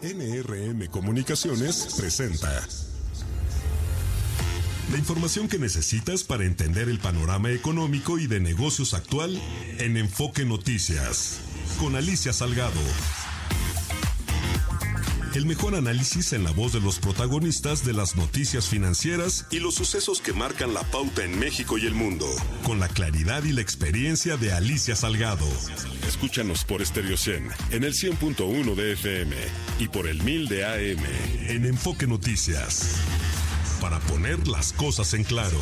NRM Comunicaciones presenta la información que necesitas para entender el panorama económico y de negocios actual en Enfoque Noticias, con Alicia Salgado. El mejor análisis en la voz de los protagonistas de las noticias financieras y los sucesos que marcan la pauta en México y el mundo, con la claridad y la experiencia de Alicia Salgado. Escúchanos por Stereo 100 en el 100.1 de FM y por el 1000 de AM en Enfoque Noticias, para poner las cosas en claro.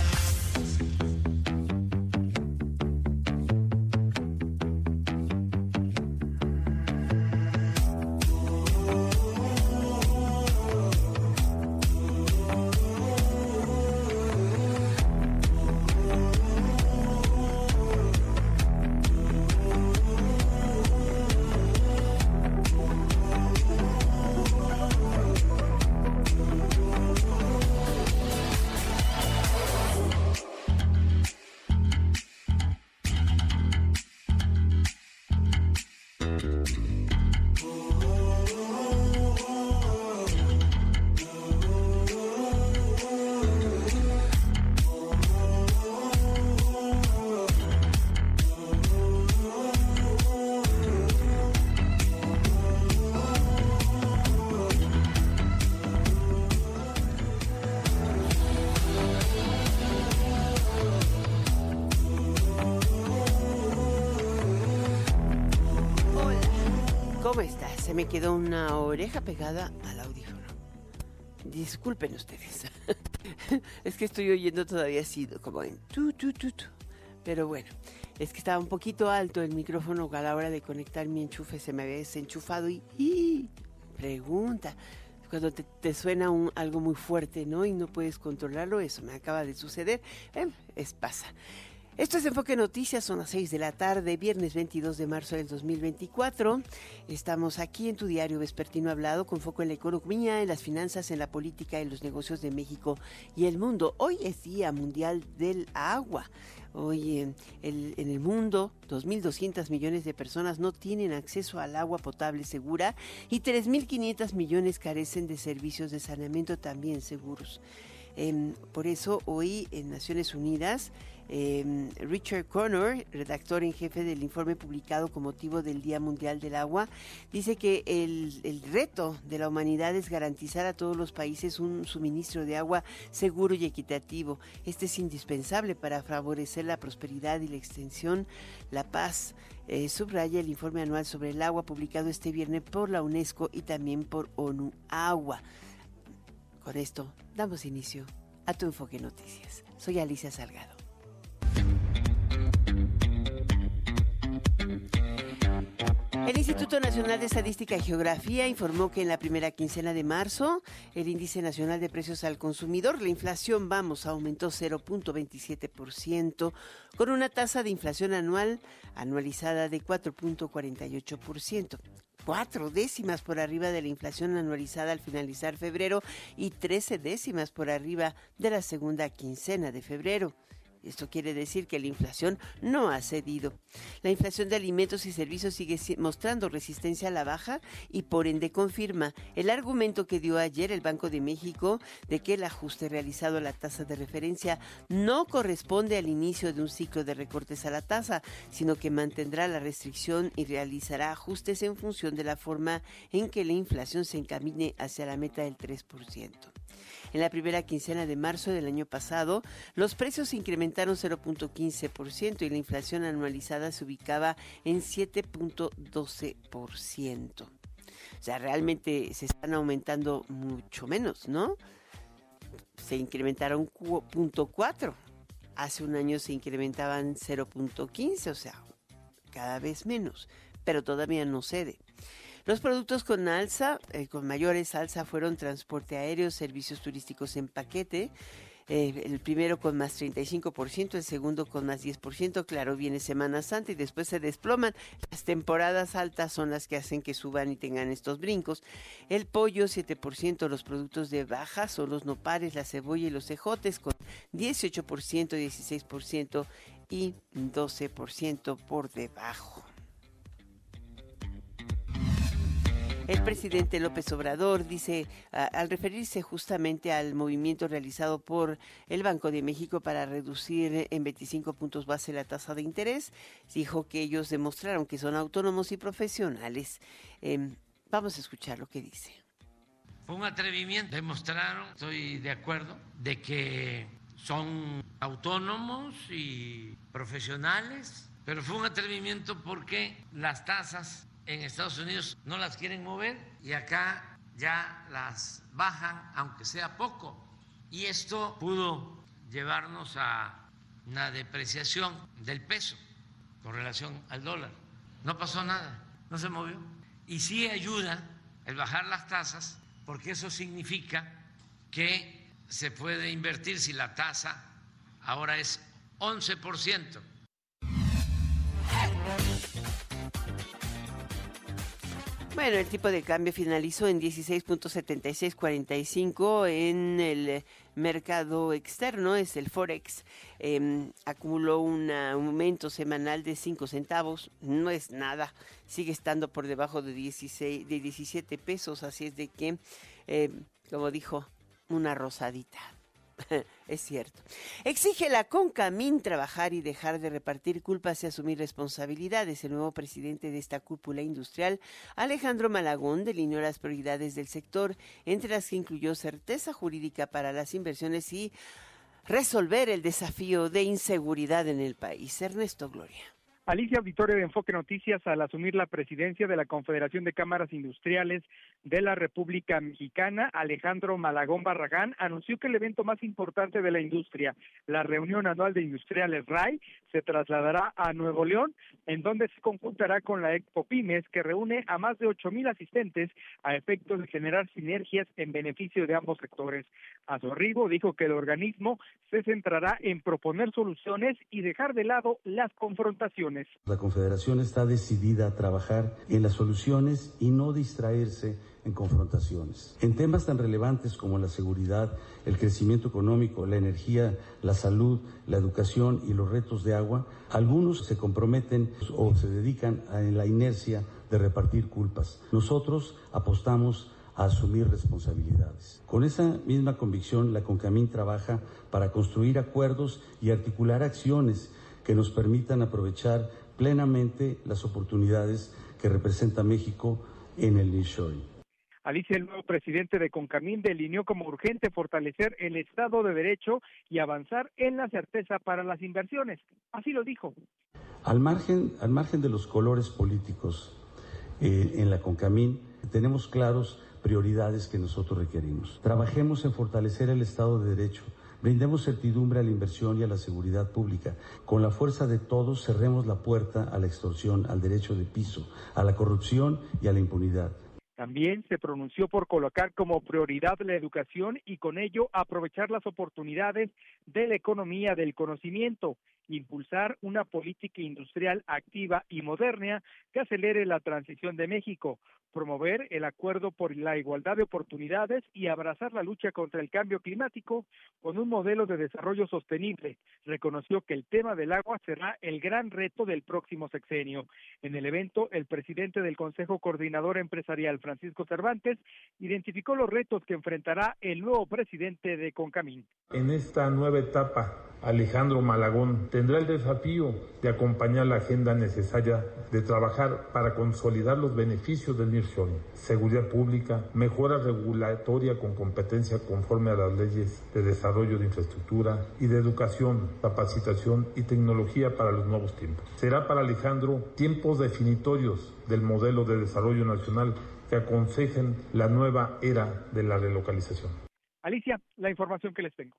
¿Cómo estás? Se me quedó una oreja pegada al audífono. Disculpen ustedes. Es que estoy oyendo todavía así, como en tu. Pero bueno, es que estaba un poquito alto el micrófono a la hora de conectar mi enchufe. Se me había desenchufado y pregunta. Cuando te suena algo muy fuerte, ¿no? Y no puedes controlarlo, eso me acaba de suceder. Pasa. Esto es Enfoque Noticias, son las 6 de la tarde, viernes 22 de marzo del 2024. Estamos aquí en tu diario vespertino hablado, con foco en la economía, en las finanzas, en la política, en los negocios de México y el mundo. Hoy es Día Mundial del Agua. Hoy en el mundo, 2.200 millones de personas no tienen acceso al agua potable segura y 3.500 millones carecen de servicios de saneamiento también seguros. Por eso hoy en Naciones Unidas, Richard Connor, redactor en jefe del informe publicado con motivo del Día Mundial del Agua, dice que el reto de la humanidad es garantizar a todos los países un suministro de agua seguro y equitativo. Este es indispensable para favorecer la prosperidad y la extensión, la paz. Subraya el informe anual sobre el agua publicado este viernes por la UNESCO y también por ONU Agua. Con esto damos inicio a tu Enfoque Noticias. Soy Alicia Salgado. El Instituto Nacional de Estadística y Geografía informó que en la primera quincena de marzo, el Índice Nacional de Precios al Consumidor, la inflación, aumentó 0.27%, con una tasa de inflación anualizada de 4.48%. 4 décimas por arriba de la inflación anualizada al finalizar febrero y 13 décimas por arriba de la segunda quincena de febrero. Esto quiere decir que la inflación no ha cedido. La inflación de alimentos y servicios sigue mostrando resistencia a la baja y por ende confirma el argumento que dio ayer el Banco de México de que el ajuste realizado a la tasa de referencia no corresponde al inicio de un ciclo de recortes a la tasa, sino que mantendrá la restricción y realizará ajustes en función de la forma en que la inflación se encamine hacia la meta del 3%. En la primera quincena de marzo del año pasado, los precios se incrementaron 0.15% y la inflación anualizada se ubicaba en 7.12%. O sea, realmente se están aumentando mucho menos, ¿no? Se incrementaron 0.4%. Hace un año se incrementaban 0.15%, o sea, cada vez menos, pero todavía no cede. Los productos con mayores alza fueron transporte aéreo, servicios turísticos en paquete, el primero con más 35%, el segundo con más 10%, claro, viene Semana Santa y después se desploman. Las temporadas altas son las que hacen que suban y tengan estos brincos. El pollo 7%, los productos de baja son los nopales, la cebolla y los ejotes con 18%, 16% y 12% por debajo. El presidente López Obrador dice, al referirse justamente al movimiento realizado por el Banco de México para reducir en 25 puntos base la tasa de interés, dijo que ellos demostraron que son autónomos y profesionales. Vamos a escuchar lo que dice. Fue un atrevimiento, demostraron, estoy de acuerdo, de que son autónomos y profesionales, pero fue un atrevimiento porque las tasas en Estados Unidos no las quieren mover y acá ya las bajan, aunque sea poco. Y esto pudo llevarnos a una depreciación del peso con relación al dólar. No pasó nada, no se movió. Y sí ayuda el bajar las tasas, porque eso significa que se puede invertir si la tasa ahora es 11%. Bueno, el tipo de cambio finalizó en 16.7645 en el mercado externo, es el Forex. Acumuló un aumento semanal de 5 centavos, no es nada, sigue estando por debajo de 17 pesos, así es de que, como dijo, una rosadita. Es cierto. Exige la CONCAMIN trabajar y dejar de repartir culpas y asumir responsabilidades. El nuevo presidente de esta cúpula industrial, Alejandro Malagón, delineó las prioridades del sector, entre las que incluyó certeza jurídica para las inversiones y resolver el desafío de inseguridad en el país. Ernesto Gloria. Alicia, auditorio de Enfoque Noticias, al asumir la presidencia de la Confederación de Cámaras Industriales de la República Mexicana, Alejandro Malagón Barragán anunció que el evento más importante de la industria, la reunión anual de industriales RAI, se trasladará a Nuevo León, en donde se conjuntará con la Expo Pymes, que reúne a más de 8,000 asistentes a efectos de generar sinergias en beneficio de ambos sectores. A su arribo, dijo que el organismo se centrará en proponer soluciones y dejar de lado las confrontaciones. La Confederación está decidida a trabajar en las soluciones y no distraerse en confrontaciones. En temas tan relevantes como la seguridad, el crecimiento económico, la energía, la salud, la educación y los retos de agua, algunos se comprometen o se dedican a la inercia de repartir culpas. Nosotros apostamos a asumir responsabilidades. Con esa misma convicción, la CONCAMIN trabaja para construir acuerdos y articular acciones que nos permitan aprovechar plenamente las oportunidades que representa México en el nearshoring. Alicia, el nuevo presidente de CONCAMIN, delineó como urgente fortalecer el Estado de Derecho y avanzar en la certeza para las inversiones. Así lo dijo. Al margen de los colores políticos en la CONCAMIN, tenemos claros prioridades que nosotros requerimos. Trabajemos en fortalecer el Estado de Derecho. Brindemos certidumbre a la inversión y a la seguridad pública. Con la fuerza de todos cerremos la puerta a la extorsión, al derecho de piso, a la corrupción y a la impunidad. También se pronunció por colocar como prioridad la educación y con ello aprovechar las oportunidades de la economía del conocimiento, impulsar una política industrial activa y moderna que acelere la transición de México, promover el acuerdo por la igualdad de oportunidades y abrazar la lucha contra el cambio climático con un modelo de desarrollo sostenible. Reconoció que el tema del agua será el gran reto del próximo sexenio. En el evento, el presidente del Consejo Coordinador Empresarial, Francisco Cervantes, identificó los retos que enfrentará el nuevo presidente de CONCAMIN. En esta nueva etapa, Alejandro Malagón tendrá el desafío de acompañar la agenda necesaria de trabajar para consolidar los beneficios del nearshoring, seguridad pública, mejora regulatoria con competencia conforme a las leyes de desarrollo de infraestructura y de educación, capacitación y tecnología para los nuevos tiempos. Será para Alejandro tiempos definitorios del modelo de desarrollo nacional que aconsejen la nueva era de la relocalización. Alicia, la información que les tengo.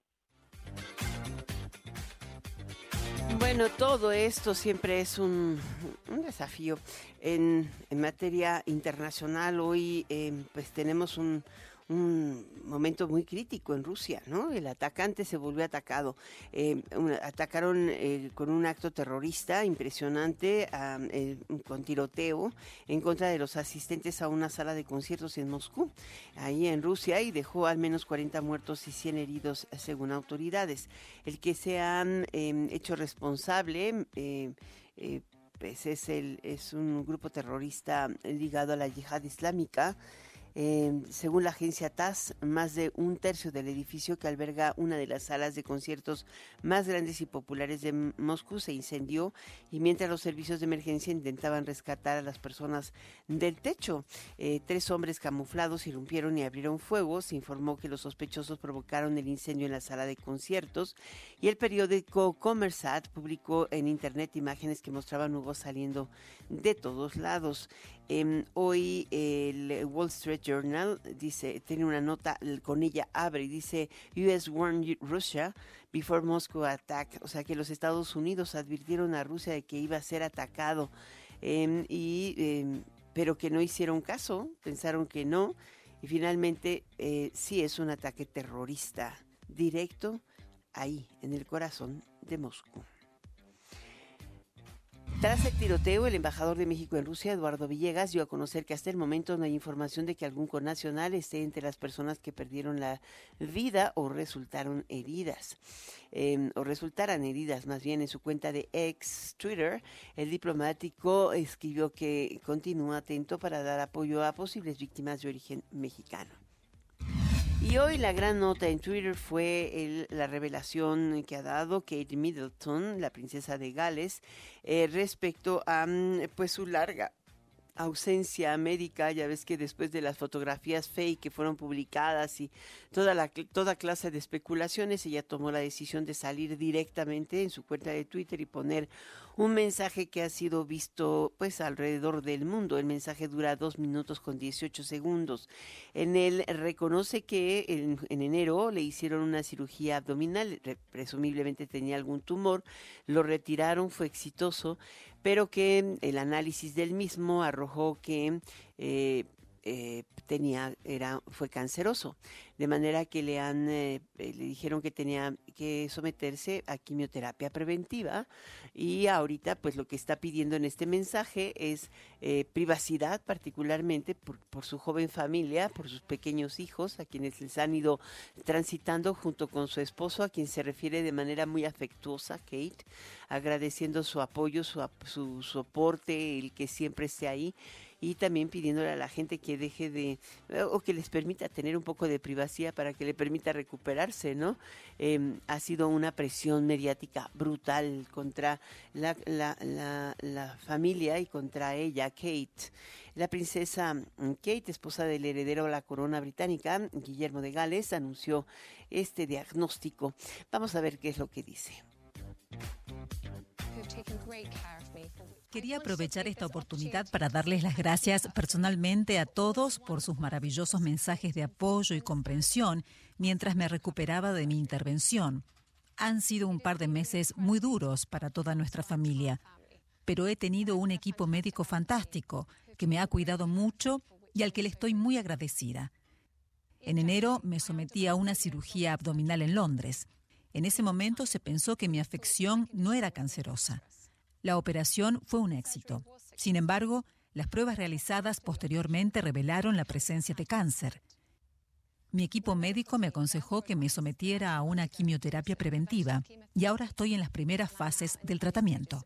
Bueno, todo esto siempre es un desafío en materia internacional. Hoy pues tenemos un momento muy crítico en Rusia, ¿no? El atacante se volvió atacado. Atacaron con un acto terrorista impresionante, con tiroteo, en contra de los asistentes a una sala de conciertos en Moscú, ahí en Rusia, y dejó al menos 40 muertos y 100 heridos, según autoridades. El que se han hecho responsable pues es un grupo terrorista ligado a la yihad islámica. Según la agencia TASS, más de un tercio del edificio que alberga una de las salas de conciertos más grandes y populares de Moscú se incendió, y mientras los servicios de emergencia intentaban rescatar a las personas del techo, 3 hombres camuflados irrumpieron y abrieron fuego. Se informó que los sospechosos provocaron el incendio en la sala de conciertos, y el periódico Kommersant publicó en internet imágenes que mostraban humo saliendo de todos lados. Hoy el Wall Street Journal tiene una nota, con ella abre y dice: US warned Russia before Moscow attack. O sea que los Estados Unidos advirtieron a Rusia de que iba a ser atacado, pero que no hicieron caso, pensaron que no, y finalmente sí es un ataque terrorista directo ahí, en el corazón de Moscú. Tras el tiroteo, el embajador de México en Rusia, Eduardo Villegas, dio a conocer que hasta el momento no hay información de que algún connacional esté entre las personas que perdieron la vida o resultaran heridas. Más bien. En su cuenta de ex Twitter, el diplomático escribió que continúa atento para dar apoyo a posibles víctimas de origen mexicano. Y hoy la gran nota en Twitter fue la revelación que ha dado Kate Middleton, la princesa de Gales, respecto a pues su larga ausencia médica. Ya ves que después de las fotografías fake que fueron publicadas y toda clase de especulaciones, ella tomó la decisión de salir directamente en su cuenta de Twitter y poner un mensaje que ha sido visto pues alrededor del mundo. El mensaje dura 2 minutos con 18 segundos. En él reconoce que en enero le hicieron una cirugía abdominal, presumiblemente tenía algún tumor, lo retiraron, fue exitoso, pero que el análisis del mismo arrojó que fue canceroso, de manera que le dijeron que tenía que someterse a quimioterapia preventiva, y ahorita pues lo que está pidiendo en este mensaje es privacidad, particularmente por su joven familia, por sus pequeños hijos, a quienes les han ido transitando junto con su esposo, a quien se refiere de manera muy afectuosa, Kate, agradeciendo su apoyo, su soporte, el que siempre esté ahí, y también pidiéndole a la gente que deje o que les permita tener un poco de privacidad para que le permita recuperarse, ¿no? Ha sido una presión mediática brutal contra la familia y contra ella, Kate. La princesa Kate, esposa del heredero a la corona británica, Guillermo de Gales, anunció este diagnóstico. Vamos a ver qué es lo que dice. Quería aprovechar esta oportunidad para darles las gracias personalmente a todos por sus maravillosos mensajes de apoyo y comprensión mientras me recuperaba de mi intervención. Han sido un par de meses muy duros para toda nuestra familia, pero he tenido un equipo médico fantástico que me ha cuidado mucho y al que le estoy muy agradecida. En enero me sometí a una cirugía abdominal en Londres. En ese momento se pensó que mi afección no era cancerosa. La operación fue un éxito. Sin embargo, las pruebas realizadas posteriormente revelaron la presencia de cáncer. Mi equipo médico me aconsejó que me sometiera a una quimioterapia preventiva y ahora estoy en las primeras fases del tratamiento.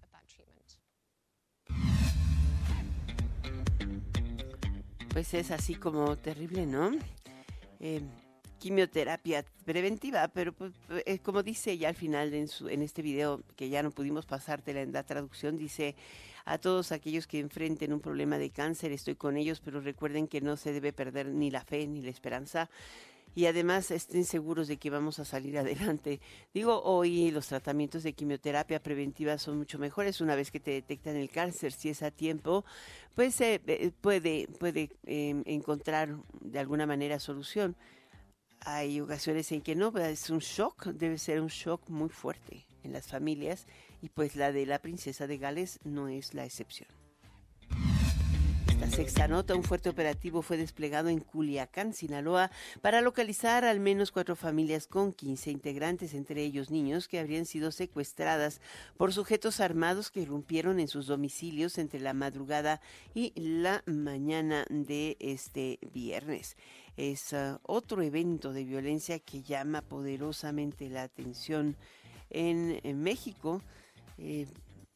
Pues es así como terrible, ¿no? Quimioterapia preventiva, pero pues, como dice ella al final en este video, que ya no pudimos pasártela en la traducción, dice: a todos aquellos que enfrenten un problema de cáncer, estoy con ellos, pero recuerden que no se debe perder ni la fe ni la esperanza, y además estén seguros de que vamos a salir adelante. Digo, hoy los tratamientos de quimioterapia preventiva son mucho mejores una vez que te detectan el cáncer. Si es a tiempo, pues puede encontrar de alguna manera solución. Hay ocasiones en que no, es un shock, debe ser un shock muy fuerte en las familias, y pues la de la princesa de Gales no es la excepción. Esta sexta nota: un fuerte operativo fue desplegado en Culiacán, Sinaloa, para localizar al menos 4 familias con 15 integrantes, entre ellos niños, que habrían sido secuestradas por sujetos armados que irrumpieron en sus domicilios entre la madrugada y la mañana de este viernes. Es otro evento de violencia que llama poderosamente la atención en México.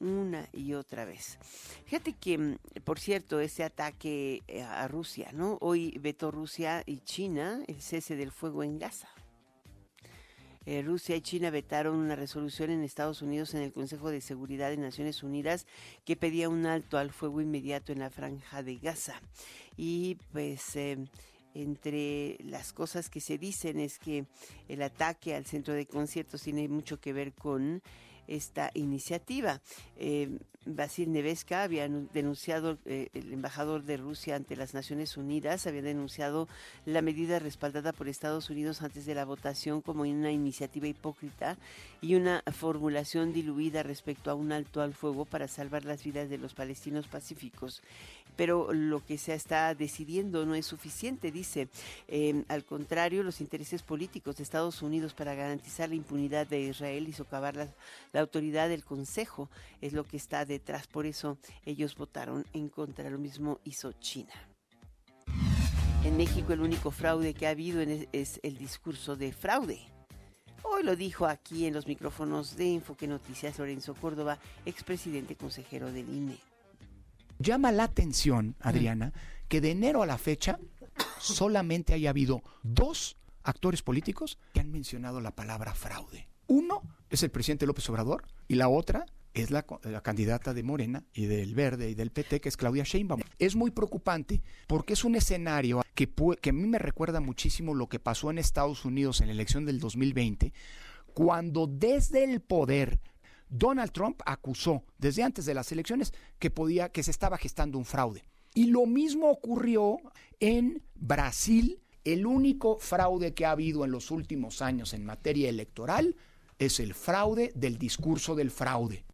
una y otra vez. Fíjate que, por cierto, ese ataque a Rusia, ¿no? Hoy vetó Rusia y China el cese del fuego en Gaza. Rusia y China vetaron una resolución en Estados Unidos en el Consejo de Seguridad de Naciones Unidas que pedía un alto al fuego inmediato en la franja de Gaza. Y pues entre las cosas que se dicen es que el ataque al centro de conciertos tiene mucho que ver con esta iniciativa. Vasil Neveska había denunciado, el embajador de Rusia ante las Naciones Unidas había denunciado la medida respaldada por Estados Unidos antes de la votación como una iniciativa hipócrita y una formulación diluida respecto a un alto al fuego para salvar las vidas de los palestinos pacíficos. Pero lo que se está decidiendo no es suficiente, dice. Al contrario, los intereses políticos de Estados Unidos para garantizar la impunidad de Israel y socavar la autoridad del Consejo es lo que está detrás. Por eso ellos votaron en contra. Lo mismo hizo China. En México el único fraude que ha habido es el discurso de fraude. Hoy lo dijo aquí en los micrófonos de Enfoque Noticias Lorenzo Córdoba, expresidente consejero del INE. Llama la atención, Adriana, que de enero a la fecha solamente haya habido 2 actores políticos que han mencionado la palabra fraude. Uno es el presidente López Obrador y la otra es la candidata de Morena y del Verde y del PT, que es Claudia Sheinbaum. Es muy preocupante porque es un escenario que a mí me recuerda muchísimo lo que pasó en Estados Unidos en la elección del 2020, cuando desde el poder Donald Trump acusó desde antes de las elecciones que se estaba gestando un fraude. Y lo mismo ocurrió en Brasil. El único fraude que ha habido en los últimos años en materia electoral es el fraude del discurso del fraude.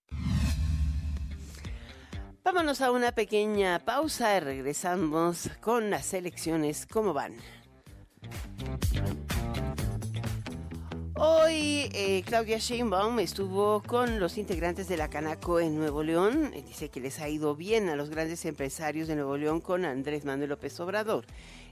Vámonos a una pequeña pausa y regresamos con las elecciones. ¿Cómo van? Hoy Claudia Sheinbaum estuvo con los integrantes de la Canaco en Nuevo León. Dice que les ha ido bien a los grandes empresarios de Nuevo León con Andrés Manuel López Obrador.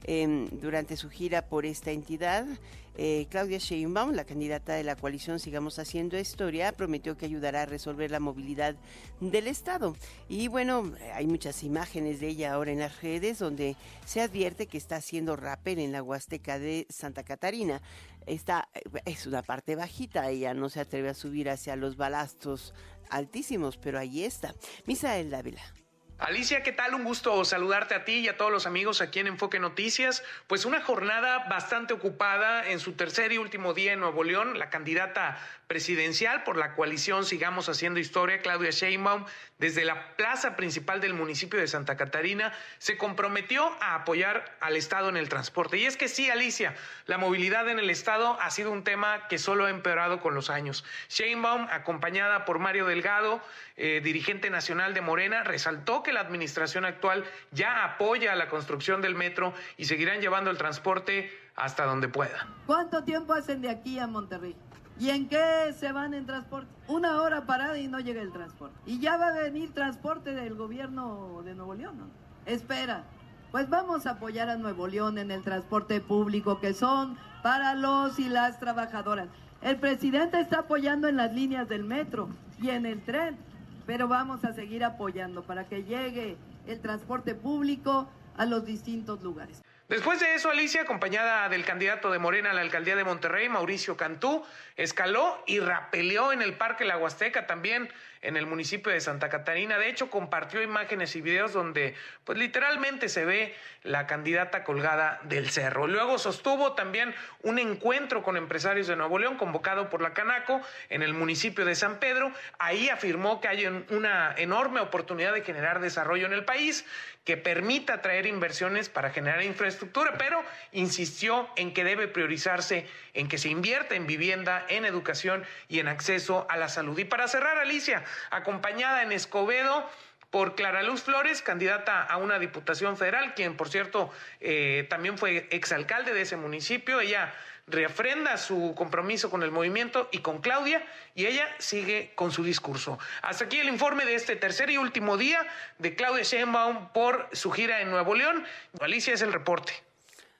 Durante su gira por esta entidad, Claudia Sheinbaum, la candidata de la coalición Sigamos Haciendo Historia, prometió que ayudará a resolver la movilidad del Estado. Y bueno, hay muchas imágenes de ella ahora en las redes donde se advierte que está haciendo rappel en la Huasteca de Santa Catarina. Esta es una parte bajita, ella no se atreve a subir hacia los balastros altísimos, pero ahí está. Misael Dávila. Alicia, ¿qué tal? Un gusto saludarte a ti y a todos los amigos aquí en Enfoque Noticias. Pues una jornada bastante ocupada en su tercer y último día en Nuevo León. La candidata presidencial por la coalición Sigamos Haciendo Historia, Claudia Sheinbaum, desde la plaza principal del municipio de Santa Catarina, se comprometió a apoyar al Estado en el transporte. Y es que sí, Alicia, la movilidad en el Estado ha sido un tema que solo ha empeorado con los años. Sheinbaum, acompañada por Mario Delgado, dirigente nacional de Morena, resaltó que la administración actual ya apoya la construcción del metro y seguirán llevando el transporte hasta donde pueda. ¿Cuánto tiempo hacen de aquí a Monterrey? ¿Y en qué se van en transporte? 1 hora parada y no llega el transporte. Y ya va a venir transporte del gobierno de Nuevo León, ¿no? Espera, pues vamos a apoyar a Nuevo León en el transporte público, que son para los y las trabajadoras. El presidente está apoyando en las líneas del metro y en el tren, pero vamos a seguir apoyando para que llegue el transporte público a los distintos lugares. Después de eso, Alicia, acompañada del candidato de Morena a la alcaldía de Monterrey, Mauricio Cantú, escaló y rapeleó en el Parque La Huasteca, también en el municipio de Santa Catarina. De hecho, compartió imágenes y videos donde, pues literalmente se ve la candidata colgada del cerro. Luego sostuvo también un encuentro con empresarios de Nuevo León, convocado por la Canaco, en el municipio de San Pedro. Ahí afirmó que hay una enorme oportunidad de generar desarrollo en el país, que permita traer inversiones para generar infraestructura, pero insistió en que debe priorizarse en que se invierta en vivienda, en educación y en acceso a la salud. Y para cerrar, Alicia, acompañada en Escobedo por Clara Luz Flores, candidata a una diputación federal, quien, por cierto, también fue exalcalde de ese municipio. Ella refrenda su compromiso con el movimiento y con Claudia, y ella sigue con su discurso. Hasta aquí el informe de este tercer y último día de Claudia Sheinbaum por su gira en Nuevo León. Alicia, es el reporte.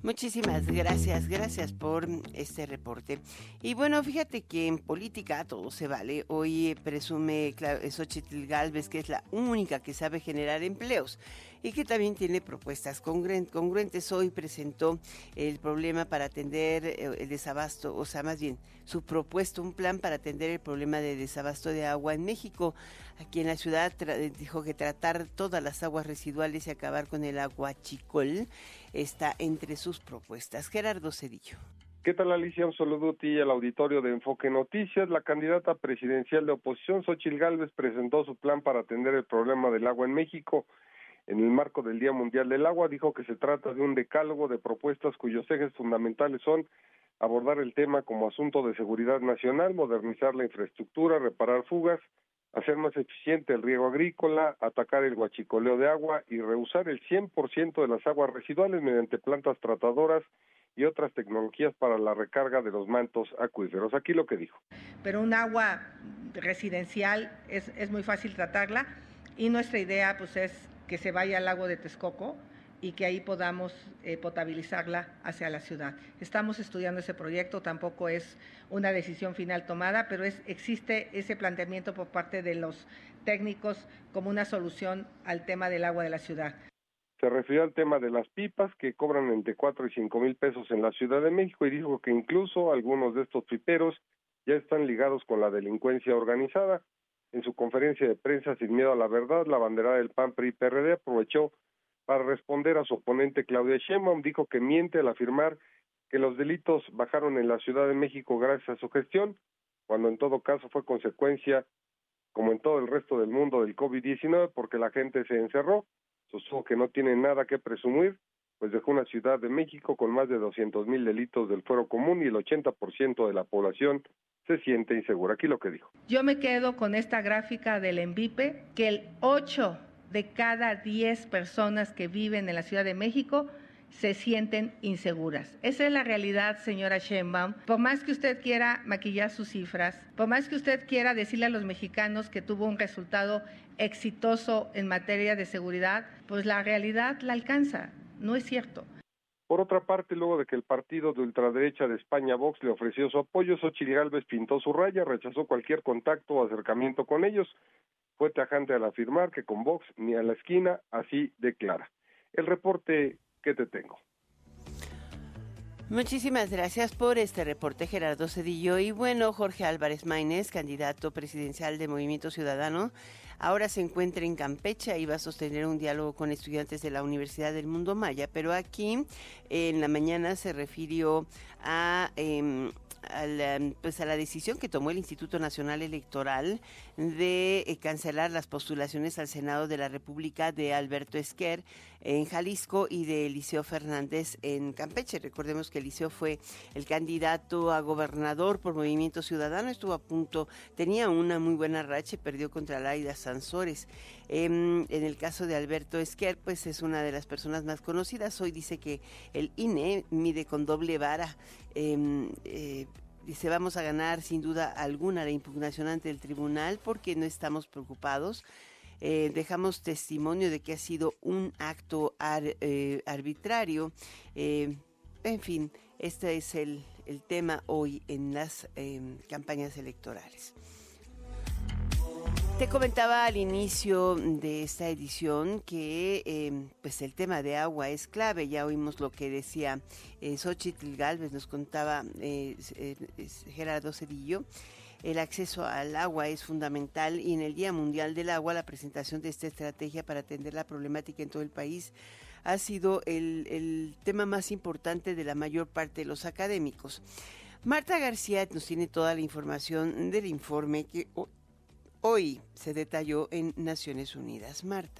Muchísimas gracias por este reporte. Y bueno, fíjate que en política todo se vale. Hoy presume Xóchitl Gálvez que es la única que sabe generar empleos y que también tiene propuestas congruentes. Hoy presentó el problema para atender el desabasto, o sea, más bien su propuesto, un plan para atender el problema de desabasto de agua en México. Aquí en la ciudad dijo que tratar todas las aguas residuales y acabar con el aguachicol está entre sus propuestas. Gerardo Cedillo. ¿Qué tal, Alicia? Un saludo a ti y al auditorio de Enfoque Noticias. La candidata presidencial de oposición, Xóchitl Gálvez, presentó su plan para atender el problema del agua en México. En el marco del Día Mundial del Agua, dijo que se trata de un decálogo de propuestas cuyos ejes fundamentales son abordar el tema como asunto de seguridad nacional, modernizar la infraestructura, reparar fugas, hacer más eficiente el riego agrícola, atacar el huachicoleo de agua y reusar el 100% de las aguas residuales mediante plantas tratadoras y otras tecnologías para la recarga de los mantos acuíferos. Aquí lo que dijo. Pero un agua residencial es muy fácil tratarla y nuestra idea pues es que se vaya al lago de Texcoco y que ahí podamos potabilizarla hacia la ciudad. Estamos estudiando ese proyecto, tampoco es una decisión final tomada, pero existe ese planteamiento por parte de los técnicos como una solución al tema del agua de la ciudad. Se refirió al tema de las pipas que cobran entre 4 y 5 mil pesos en la Ciudad de México y dijo que incluso algunos de estos piperos ya están ligados con la delincuencia organizada. En su conferencia de prensa Sin Miedo a la Verdad, la abanderada del PAN, PRI y PRD aprovechó para responder a su oponente Claudia Sheinbaum. Dijo que miente al afirmar que los delitos bajaron en la Ciudad de México gracias a su gestión, cuando en todo caso fue consecuencia, como en todo el resto del mundo, del COVID-19, porque la gente se encerró. Sostuvo que no tiene nada que presumir, pues dejó una Ciudad de México con más de 200,000 delitos del fuero común y el 80% de la población se siente insegura. Aquí lo que dijo. Yo me quedo con esta gráfica del ENVIPE, que el 8 de cada 10 personas que viven en la Ciudad de México se sienten inseguras. Esa es la realidad, señora Sheinbaum. Por más que usted quiera maquillar sus cifras, por más que usted quiera decirle a los mexicanos que tuvo un resultado exitoso en materia de seguridad, pues la realidad la alcanza. No es cierto. Por otra parte, luego de que el partido de ultraderecha de España, Vox, le ofreció su apoyo, Xóchitl Gálvez pintó su raya, rechazó cualquier contacto o acercamiento con ellos. Fue tajante al afirmar que con Vox ni a la esquina, así declara. El reporte que te tengo. Muchísimas gracias por este reporte, Gerardo Cedillo. Y bueno, Jorge Álvarez Maínez, candidato presidencial de Movimiento Ciudadano, ahora se encuentra en Campeche y va a sostener un diálogo con estudiantes de la Universidad del Mundo Maya. Pero aquí en la mañana se refirió a la decisión que tomó el Instituto Nacional Electoral de cancelar las postulaciones al Senado de la República de Alberto Esquer en Jalisco y de Eliseo Fernández en Campeche. Recordemos que Eliseo fue el candidato a gobernador por Movimiento Ciudadano, estuvo a punto, tenía una muy buena racha y perdió contra Laida Sansores. En el caso de Alberto Esquer, pues es una de las personas más conocidas. Hoy dice que el INE mide con doble vara. Dice, vamos a ganar sin duda alguna la impugnación ante el tribunal porque no estamos preocupados. Dejamos testimonio de que ha sido un acto arbitrario. En fin, este es el tema hoy en las campañas electorales. Te comentaba al inicio de esta edición que pues el tema de agua es clave. Ya oímos lo que decía Xóchitl Gálvez, nos contaba Gerardo Cedillo. El acceso al agua es fundamental y en el Día Mundial del Agua la presentación de esta estrategia para atender la problemática en todo el país ha sido el tema más importante de la mayor parte de los académicos. Marta García nos tiene toda la información del informe que hoy se detalló en Naciones Unidas. Marta.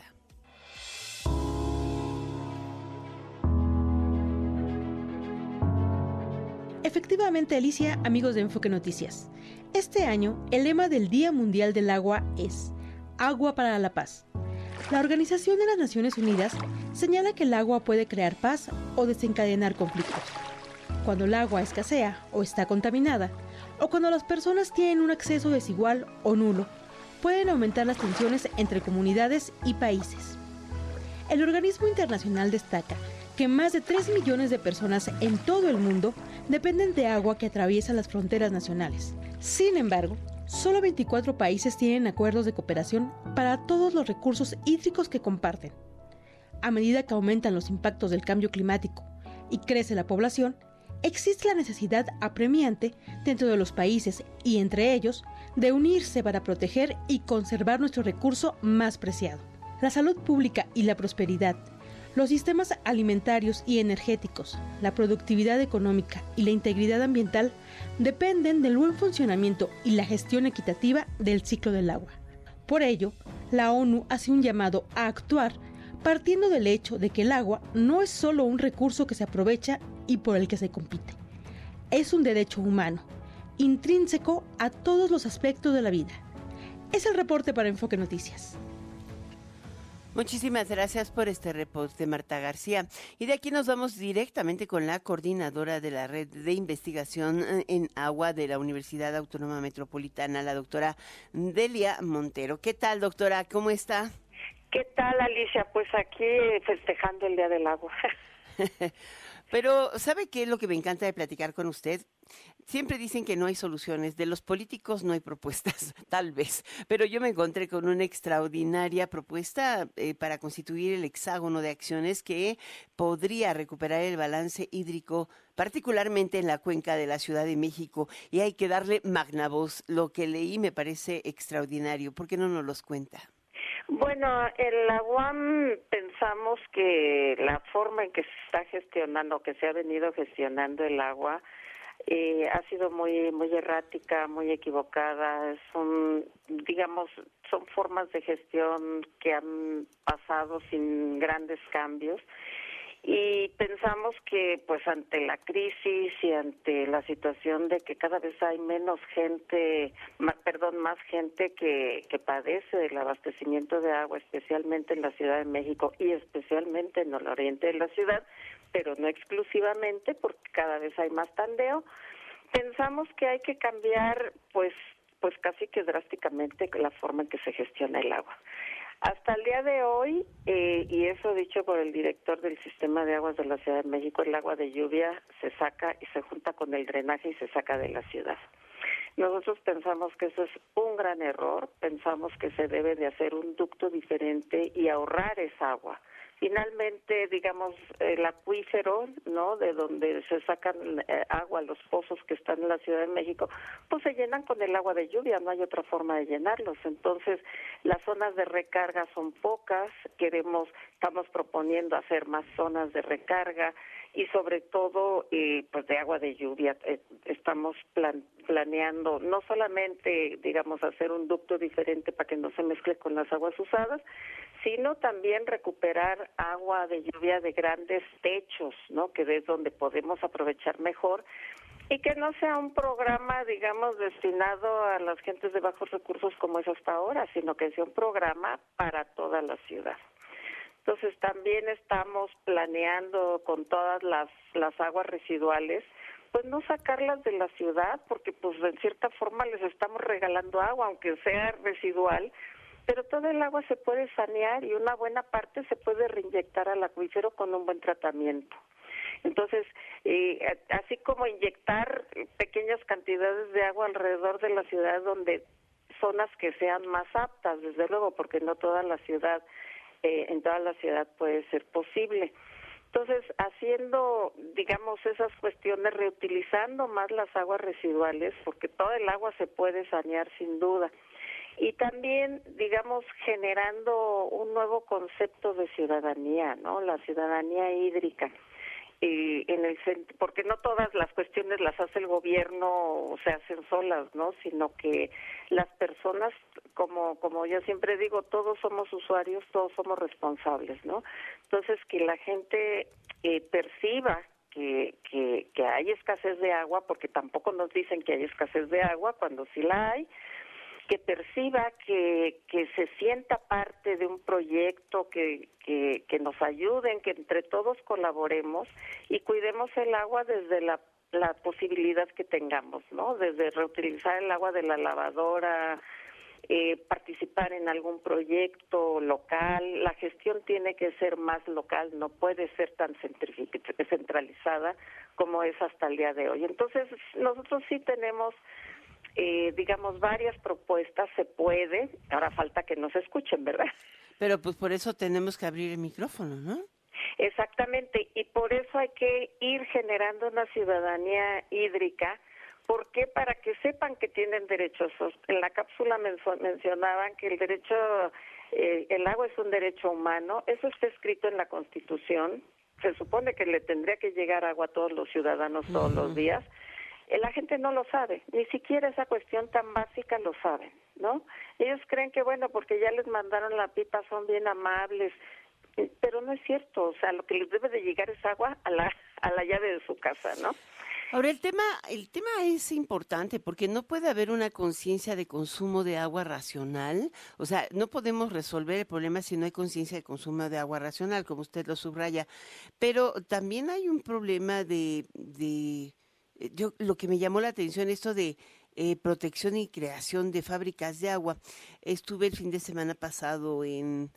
Efectivamente, Alicia, amigos de Enfoque Noticias. Este año, el lema del Día Mundial del Agua es Agua para la Paz. La Organización de las Naciones Unidas señala que el agua puede crear paz o desencadenar conflictos. Cuando el agua escasea o está contaminada, o cuando las personas tienen un acceso desigual o nulo, pueden aumentar las tensiones entre comunidades y países. El organismo internacional destaca que más de 3 millones de personas en todo el mundo dependen de agua que atraviesa las fronteras nacionales. Sin embargo, solo 24 países tienen acuerdos de cooperación para todos los recursos hídricos que comparten. A medida que aumentan los impactos del cambio climático y crece la población, existe la necesidad apremiante dentro de los países y entre ellos de unirse para proteger y conservar nuestro recurso más preciado. La salud pública y la prosperidad, los sistemas alimentarios y energéticos, la productividad económica y la integridad ambiental dependen del buen funcionamiento y la gestión equitativa del ciclo del agua. Por ello, la ONU hace un llamado a actuar partiendo del hecho de que el agua no es solo un recurso que se aprovecha y por el que se compite. Es un derecho humano, intrínseco a todos los aspectos de la vida. Es el reporte para Enfoque Noticias. Muchísimas gracias por este reporte, Marta García. Y de aquí nos vamos directamente con la coordinadora de la Red de Investigación en Agua de la Universidad Autónoma Metropolitana, la doctora Delia Montero. ¿Qué tal, doctora? ¿Cómo está? ¿Qué tal, Alicia? Pues aquí festejando el Día del Agua. Pero, ¿sabe qué es lo que me encanta de platicar con usted? Siempre dicen que no hay soluciones, de los políticos no hay propuestas, tal vez, pero yo me encontré con una extraordinaria propuesta para constituir el hexágono de acciones que podría recuperar el balance hídrico, particularmente en la cuenca de la Ciudad de México, y hay que darle magna voz. Lo que leí me parece extraordinario. ¿Por qué no nos los cuenta? Bueno, en la UAM pensamos que la forma en que se está gestionando, que se ha venido gestionando el agua, ha sido muy errática, muy equivocada. Son formas de gestión que han pasado sin grandes cambios. Y pensamos que pues ante la crisis y ante la situación de que cada vez hay más gente que padece del abastecimiento de agua, especialmente en la Ciudad de México y especialmente en el oriente de la ciudad, pero no exclusivamente porque cada vez hay más tandeo, pensamos que hay que cambiar pues casi que drásticamente la forma en que se gestiona el agua. Hasta el día de hoy, y eso dicho por el director del Sistema de Aguas de la Ciudad de México, el agua de lluvia se saca y se junta con el drenaje y se saca de la ciudad. Nosotros pensamos que eso es un gran error, pensamos que se debe de hacer un ducto diferente y ahorrar esa agua. Finalmente, el acuífero, ¿no?, de donde se sacan agua, los pozos que están en la Ciudad de México, pues se llenan con el agua de lluvia, no hay otra forma de llenarlos. Entonces, las zonas de recarga son pocas, estamos proponiendo hacer más zonas de recarga y sobre todo, pues de agua de lluvia. Estamos planeando no solamente, hacer un ducto diferente para que no se mezcle con las aguas usadas, sino también recuperar agua de lluvia de grandes techos, ¿no?, que es donde podemos aprovechar mejor, y que no sea un programa, destinado a las gentes de bajos recursos como es hasta ahora, sino que sea un programa para toda la ciudad. Entonces también estamos planeando con todas las aguas residuales, pues no sacarlas de la ciudad, porque pues en cierta forma les estamos regalando agua, aunque sea residual, pero todo el agua se puede sanear y una buena parte se puede reinyectar al acuífero con un buen tratamiento. Entonces, así como inyectar pequeñas cantidades de agua alrededor de la ciudad donde zonas que sean más aptas, desde luego, porque no toda la ciudad, en toda la ciudad puede ser posible. Entonces, haciendo, esas cuestiones, reutilizando más las aguas residuales, porque todo el agua se puede sanear sin duda. Y también, generando un nuevo concepto de ciudadanía, ¿no? La ciudadanía hídrica. Porque no todas las cuestiones las hace el gobierno o se hacen solas, ¿no? Sino que las personas, como yo siempre digo, todos somos usuarios, todos somos responsables, ¿no? Entonces, que la gente perciba que hay escasez de agua, porque tampoco nos dicen que hay escasez de agua cuando sí la hay, que perciba que se sienta parte de un proyecto, que nos ayuden, que entre todos colaboremos y cuidemos el agua desde la posibilidad que tengamos, ¿no? Desde reutilizar el agua de la lavadora, participar en algún proyecto local. La gestión tiene que ser más local, no puede ser tan centralizada como es hasta el día de hoy. Entonces, nosotros sí tenemos, digamos, varias propuestas, se puede, ahora falta que nos escuchen, ¿verdad? Pero pues por eso tenemos que abrir el micrófono, ¿no? Exactamente, y por eso hay que ir generando una ciudadanía hídrica. ¿Por qué? Para que sepan que tienen derechos. En la cápsula mencionaban que el agua es un derecho humano. Eso está escrito en la Constitución. Se supone que le tendría que llegar agua a todos los ciudadanos todos los días. La gente no lo sabe, ni siquiera esa cuestión tan básica lo saben, ¿no? Ellos creen que, bueno, porque ya les mandaron la pipa, son bien amables, pero no es cierto. O sea, lo que les debe de llegar es agua a la llave de su casa, ¿no? Ahora, el tema es importante porque no puede haber una conciencia de consumo de agua racional. O sea, no podemos resolver el problema si no hay conciencia de consumo de agua racional, como usted lo subraya. Pero también hay un problema lo que me llamó la atención, esto de protección y creación de fábricas de agua. Estuve el fin de semana pasado en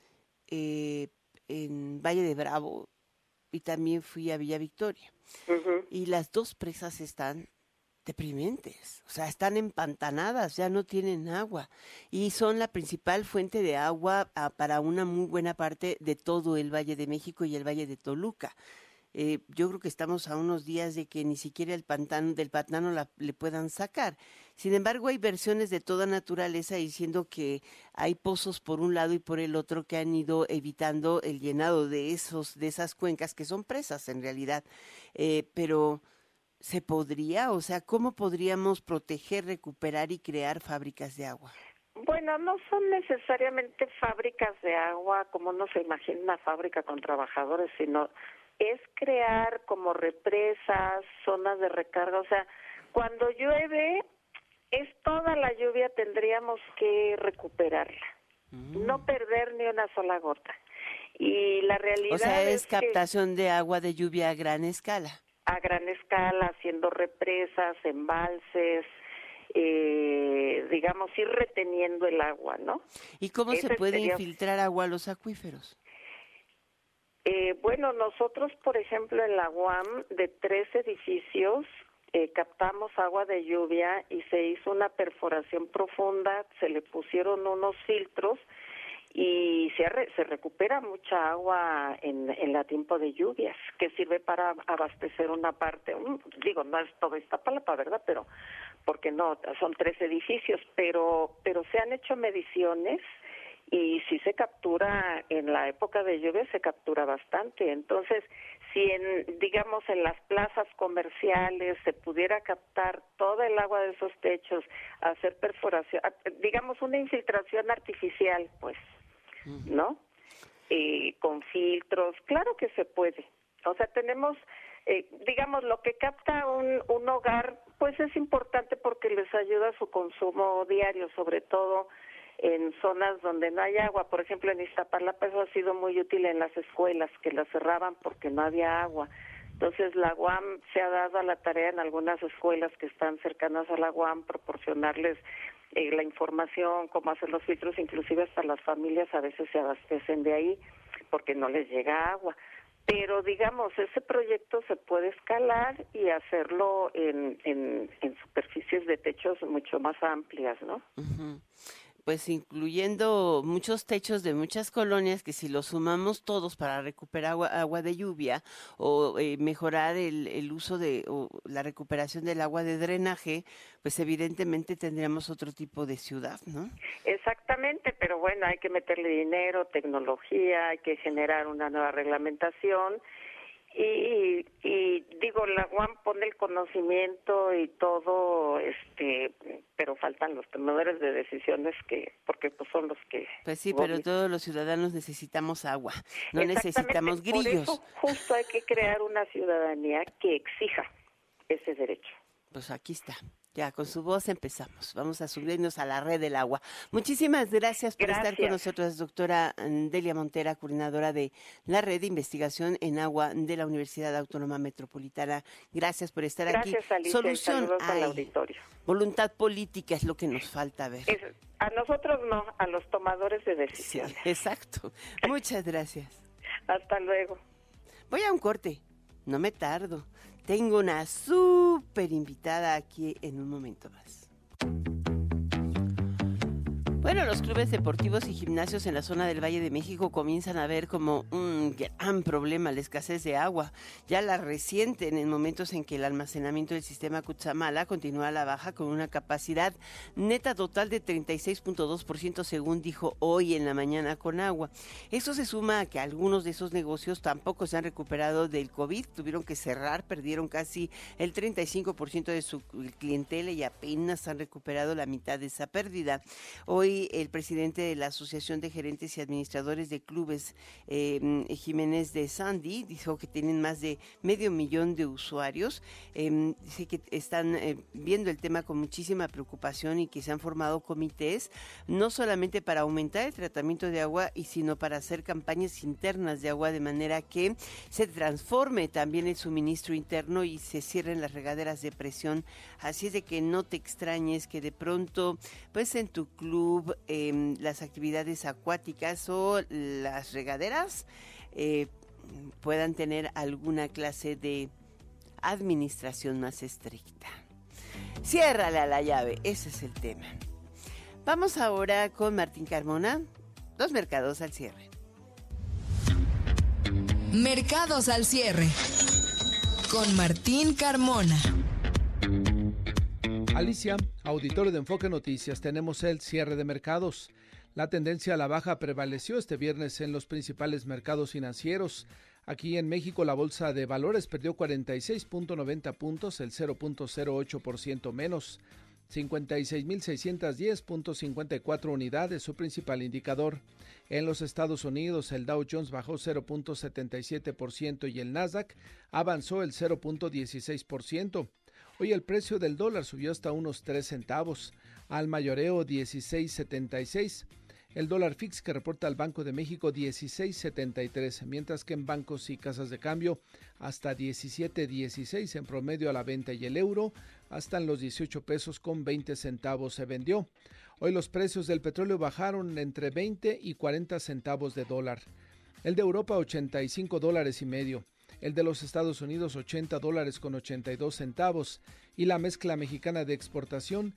Valle de Bravo y también fui a Villa Victoria. Uh-huh. Y las dos presas están deprimentes, o sea, están empantanadas, ya no tienen agua y son la principal fuente de agua para una muy buena parte de todo el Valle de México y el Valle de Toluca. Yo creo que estamos a unos días de que ni siquiera del pantano le puedan sacar. Sin embargo, hay versiones de toda naturaleza diciendo que hay pozos por un lado y por el otro que han ido evitando el llenado de esas cuencas que son presas en realidad. Pero ¿se podría? O sea, ¿cómo podríamos proteger, recuperar y crear fábricas de agua? Bueno, no son necesariamente fábricas de agua como uno se imagina una fábrica con trabajadores, sino es crear como represas, zonas de recarga. O sea, cuando llueve, es toda la lluvia, tendríamos que recuperarla, no perder ni una sola gota. Y la realidad o sea, es captación de agua de lluvia a gran escala. A gran escala, haciendo represas, embalses, digamos, ir reteniendo el agua, ¿no? ¿Y cómo se puede infiltrar agua a los acuíferos? Bueno, nosotros, por ejemplo, en la UAM, de 3 edificios, captamos agua de lluvia y se hizo una perforación profunda, se le pusieron unos filtros y se recupera mucha agua en la tiempo de lluvias, que sirve para abastecer una parte, no es toda Iztapalapa, ¿verdad? Pero, porque no, son 3 edificios, pero se han hecho mediciones. Y si se captura en la época de lluvia, se captura bastante. Entonces, si en las plazas comerciales se pudiera captar toda el agua de esos techos, hacer perforación, digamos una infiltración artificial, pues, ¿no? Con filtros, claro que se puede. O sea, tenemos, digamos, lo que capta un hogar, pues es importante porque les ayuda a su consumo diario, sobre todo en zonas donde no hay agua. Por ejemplo, en Iztapalapa eso ha sido muy útil en las escuelas, que las cerraban porque no había agua. Entonces la UAM se ha dado a la tarea en algunas escuelas que están cercanas a la UAM proporcionarles la información, cómo hacer los filtros, inclusive hasta las familias a veces se abastecen de ahí porque no les llega agua. Pero digamos, ese proyecto se puede escalar y hacerlo en superficies de techos mucho más amplias, ¿no? Uh-huh. Pues incluyendo muchos techos de muchas colonias que si los sumamos todos para recuperar agua de lluvia o mejorar el uso o la recuperación del agua de drenaje, pues evidentemente tendríamos otro tipo de ciudad, ¿no? Exactamente, pero bueno, hay que meterle dinero, tecnología, hay que generar una nueva reglamentación. Y digo, la UAM pone el conocimiento y todo, pero faltan los tomadores de decisiones porque pues son los que... Pues sí, pero todos los ciudadanos necesitamos agua, no necesitamos grillos. Por eso justo hay que crear una ciudadanía que exija ese derecho. Pues aquí está. Ya, con su voz empezamos. Vamos a subirnos a la red del agua. Muchísimas gracias por estar con nosotros, doctora Delia Montera, coordinadora de la Red de Investigación en Agua de la Universidad Autónoma Metropolitana. Gracias por estar aquí. Gracias, Alicia. Solución Al auditorio. Voluntad política es lo que nos falta ver. A nosotros no, a los tomadores de decisiones. Sí, exacto. Muchas gracias. Hasta luego. Voy a un corte. No me tardo. Tengo una súper invitada aquí en un momento más. Bueno, los clubes deportivos y gimnasios en la zona del Valle de México comienzan a ver como un gran problema la escasez de agua. Ya la resienten en momentos en que el almacenamiento del sistema Cutzamala continúa a la baja con una capacidad neta total de 36.2%, según dijo hoy en la mañana con agua. Eso se suma a que algunos de esos negocios tampoco se han recuperado del COVID, tuvieron que cerrar, perdieron casi el 35% de su clientela y apenas han recuperado la mitad de esa pérdida. Hoy el presidente de la Asociación de Gerentes y Administradores de Clubes, Jiménez de Sandy, dijo que tienen más de 500,000 de usuarios. Dice que están viendo el tema con muchísima preocupación y que se han formado comités, no solamente para aumentar el tratamiento de agua, sino para hacer campañas internas de agua de manera que se transforme también el suministro interno y se cierren las regaderas de presión. Así es de que no te extrañes que de pronto, pues en tu club, las actividades acuáticas o las regaderas puedan tener alguna clase de administración más estricta. Ciérrale a la llave, ese es el tema. Vamos ahora con Martín Carmona, los mercados al cierre. Mercados al cierre, con Martín Carmona. Alicia, auditorio de Enfoque Noticias, tenemos el cierre de mercados. La tendencia a la baja prevaleció este viernes en los principales mercados financieros. Aquí en México la Bolsa de Valores perdió 46.90 puntos, el 0.08% menos. 56.610.54 unidades, su principal indicador. En los Estados Unidos, el Dow Jones bajó 0.77% y el Nasdaq avanzó el 0.16%. Hoy el precio del dólar subió hasta unos 3 centavos, al mayoreo 16.76. El dólar fix que reporta el Banco de México 16.73, mientras que en bancos y casas de cambio hasta 17.16 en promedio a la venta y el euro hasta en los 18 pesos con 20 centavos se vendió. Hoy los precios del petróleo bajaron entre 20 y 40 centavos de dólar. El de Europa 85 dólares y medio. El de los Estados Unidos $80 con 82 centavos y la mezcla mexicana de exportación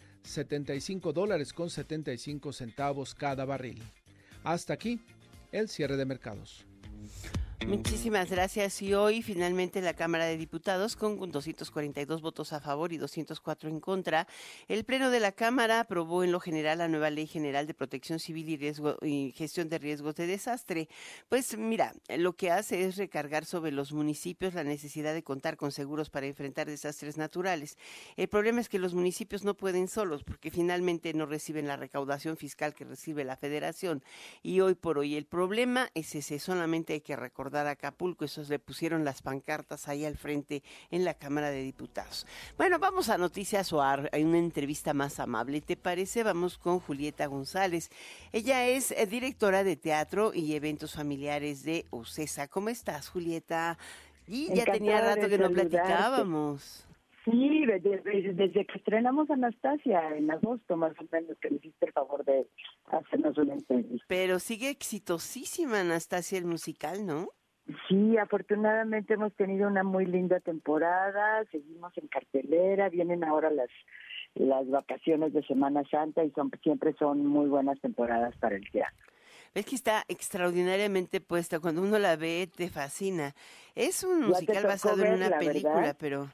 $75 con 75 centavos cada barril. Hasta aquí el cierre de mercados. Muchísimas gracias. Y hoy finalmente la Cámara de Diputados, con 242 votos a favor y 204 en contra, el Pleno de la Cámara aprobó en lo general la nueva Ley General de Protección Civil y Gestión de Riesgos de Desastre. Pues mira, lo que hace es recargar sobre los municipios la necesidad de contar con seguros para enfrentar desastres naturales. El problema es que los municipios no pueden solos porque finalmente no reciben la recaudación fiscal que recibe la Federación. Y hoy por hoy el problema es ese, solamente hay que recordar Acapulco, esos le pusieron las pancartas ahí al frente en la Cámara de Diputados. Bueno, vamos a noticias o a una entrevista más amable, ¿te parece? Vamos con Julieta González. Ella es directora de teatro y eventos familiares de OCESA. ¿Cómo estás, Julieta? Y ya tenía rato que no platicábamos. Sí, desde que estrenamos Anastasia en agosto, más o menos, que me hiciste el favor de hacernos una entrevista. Pero sigue exitosísima Anastasia el musical, ¿no? Sí, afortunadamente hemos tenido una muy linda temporada, seguimos en cartelera, vienen ahora las vacaciones de Semana Santa y siempre son muy buenas temporadas para el teatro. Es que está extraordinariamente puesta, cuando uno la ve te fascina. Es un musical basado en una película, ¿verdad? Pero...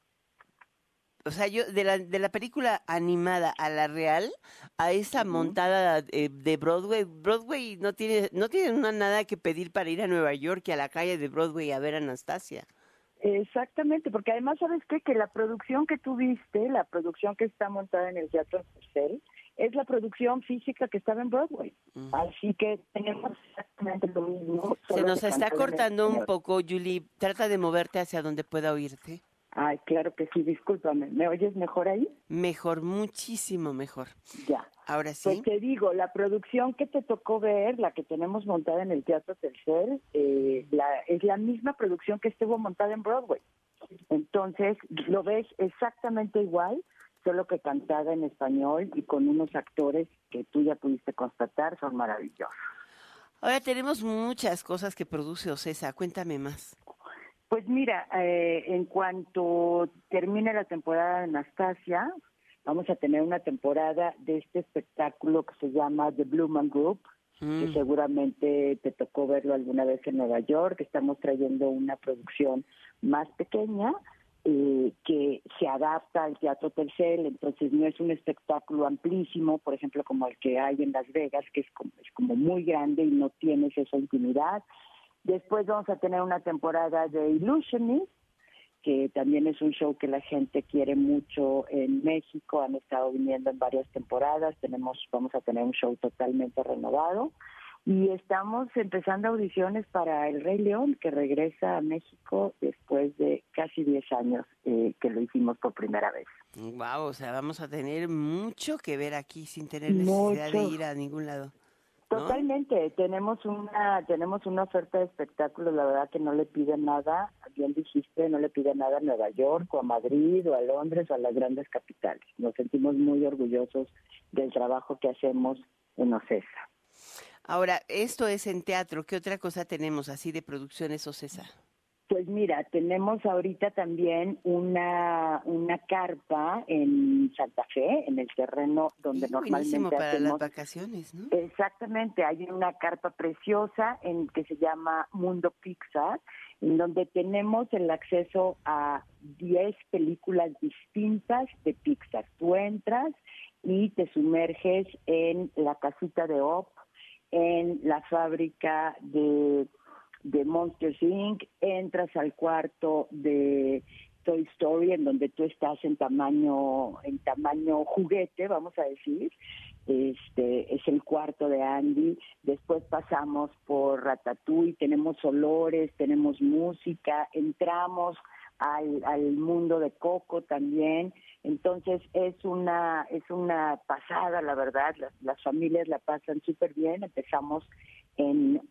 O sea, yo de la película animada a la real, a esa montada de Broadway no tiene nada que pedir para ir a Nueva York y a la calle de Broadway a ver a Anastasia. Exactamente, porque además, ¿sabes qué? Que la producción que tú viste, la producción que está montada en el Teatro Porcel, es la producción física que estaba en Broadway. Así que tenemos exactamente lo mismo. Se nos está cortando un poco, Julie. Trata de moverte hacia donde pueda oírte. Ay, claro que sí, discúlpame. ¿Me oyes mejor ahí? Mejor, muchísimo mejor. Ya. Ahora sí. Pues te digo, la producción que te tocó ver, la que tenemos montada en el Teatro Telcel, es la misma producción que estuvo montada en Broadway. Entonces, lo ves exactamente igual, solo que cantada en español y con unos actores que tú ya pudiste constatar son maravillosos. Ahora tenemos muchas cosas que produce Ocesa, cuéntame más. Pues mira, en cuanto termine la temporada de Anastasia, vamos a tener una temporada de este espectáculo que se llama The Blue Man Group, que seguramente te tocó verlo alguna vez en Nueva York. Estamos trayendo una producción más pequeña que se adapta al Teatro Telcel, entonces no es un espectáculo amplísimo, por ejemplo, como el que hay en Las Vegas, que es como muy grande y no tienes esa intimidad. Después vamos a tener una temporada de Illusionist, que también es un show que la gente quiere mucho en México, han estado viniendo en varias temporadas, vamos a tener un show totalmente renovado y estamos empezando audiciones para El Rey León, que regresa a México después de casi 10 años que lo hicimos por primera vez. Wow, o sea, vamos a tener mucho que ver aquí sin tener necesidad de ir a ningún lado. Totalmente, tenemos una oferta de espectáculos, la verdad que no le pide nada, bien dijiste, no le pide nada a Nueva York o a Madrid o a Londres o a las grandes capitales. Nos sentimos muy orgullosos del trabajo que hacemos en Ocesa. Ahora, esto es en teatro, ¿qué otra cosa tenemos así de producciones Ocesa? Pues mira, tenemos ahorita también una carpa en Santa Fe, en el terreno donde normalmente para hacemos... las vacaciones, ¿no? Exactamente, hay una carpa preciosa que se llama Mundo Pixar, en donde tenemos el acceso a 10 películas distintas de Pixar. Tú entras y te sumerges en la casita de Up, en la fábrica de Monsters Inc., entras al cuarto de Toy Story, en donde tú estás en tamaño juguete, vamos a decir. Es el cuarto de Andy. Después pasamos por Ratatouille, tenemos olores, tenemos música, entramos al mundo de Coco también. Entonces es una pasada, la verdad. Las familias la pasan súper bien. Empezamos en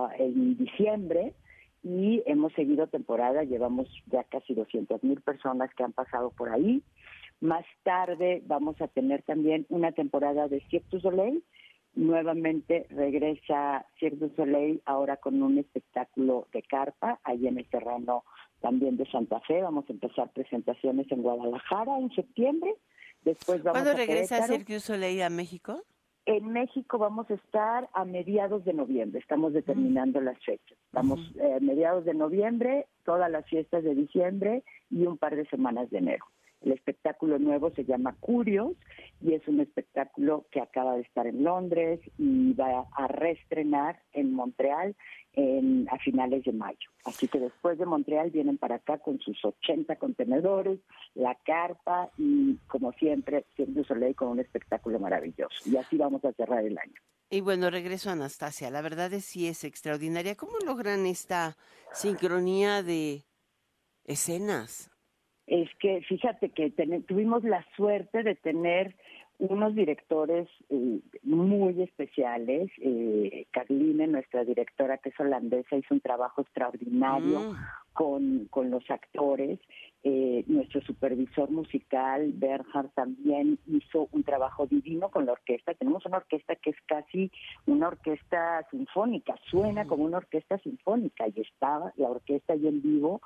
diciembre y hemos seguido temporada, llevamos ya casi 200,000 personas que han pasado por ahí. Más tarde vamos a tener también una temporada de Cirque du Soleil. Nuevamente regresa Cirque du Soleil ahora con un espectáculo de carpa ahí en el terreno también de Santa Fe. Vamos a empezar presentaciones en Guadalajara en septiembre. Después vamos ¿Cuándo a regresa Cirque du Soleil a México? En México vamos a estar a mediados de noviembre, estamos determinando las fechas. Estamos a mediados de noviembre, todas las fiestas de diciembre y un par de semanas de enero. El espectáculo nuevo se llama Curios y es un espectáculo que acaba de estar en Londres y va a reestrenar en Montreal a finales de mayo. Así que después de Montreal vienen para acá con sus 80 contenedores, la carpa y, como siempre, Cirque du Soleil con un espectáculo maravilloso. Y así vamos a cerrar el año. Y bueno, regreso a Anastasia. La verdad sí es extraordinaria. ¿Cómo logran esta sincronía de escenas? Es que fíjate que tuvimos la suerte de tener unos directores muy especiales. Carline, nuestra directora, que es holandesa, hizo un trabajo extraordinario con los actores. Nuestro supervisor musical, Bernhard, también hizo un trabajo divino con la orquesta. Tenemos una orquesta que es casi una orquesta sinfónica, suena como una orquesta sinfónica, y estaba la orquesta ahí en vivo.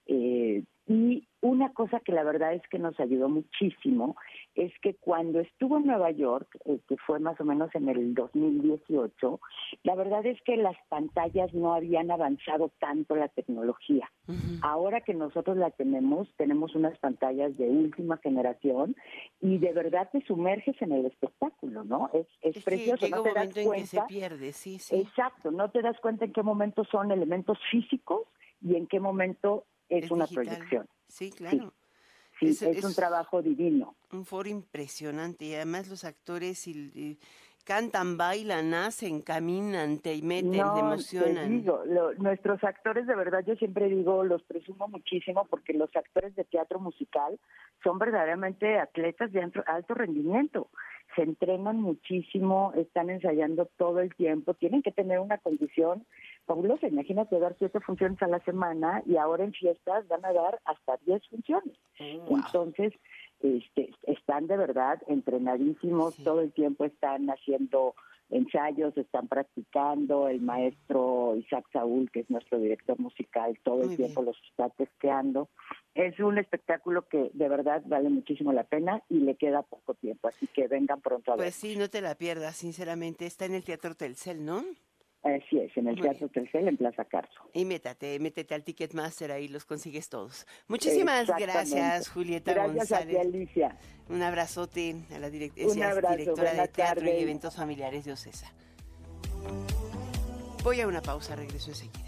Y una cosa que la verdad es que nos ayudó muchísimo es que cuando estuvo en Nueva York, que fue más o menos en el 2018, la verdad es que las pantallas no habían avanzado tanto la tecnología. Ahora que nosotros la tenemos unas pantallas de última generación y de verdad te sumerges en el espectáculo, ¿no? Es precioso, no te das cuenta. En que se pierde, sí. Exacto, no te das cuenta en qué momento son elementos físicos y en qué momento es una digital. Proyección. Sí, claro. Sí, es un trabajo divino. Un foro impresionante y además los actores y cantan, bailan, nacen, caminan, te meten, te emocionan. Te digo, nuestros actores, de verdad, yo siempre digo, los presumo muchísimo porque los actores de teatro musical son verdaderamente atletas de alto rendimiento. Se entrenan muchísimo, están ensayando todo el tiempo, tienen que tener una condición fabulosa. Imagínate dar 7 funciones a la semana y ahora en fiestas van a dar hasta 10 funciones. Wow. Entonces, están de verdad entrenadísimos, todo el tiempo están haciendo ensayos, están practicando. El maestro Isaac Saúl, que es nuestro director musical, todo el tiempo los está testeando. Es un espectáculo que de verdad vale muchísimo la pena y le queda poco tiempo, así que vengan pronto a ver. Pues sí, no te la pierdas, sinceramente. Está en el Teatro Telcel, ¿no? Así es, en el Teatro Telcel, en Plaza Carso. Y métete al Ticketmaster, ahí los consigues todos. Muchísimas gracias, Julieta González. Gracias a ti, Alicia. Un abrazote a la directora de Teatro y Eventos Familiares de OCESA. Voy a una pausa, regreso enseguida.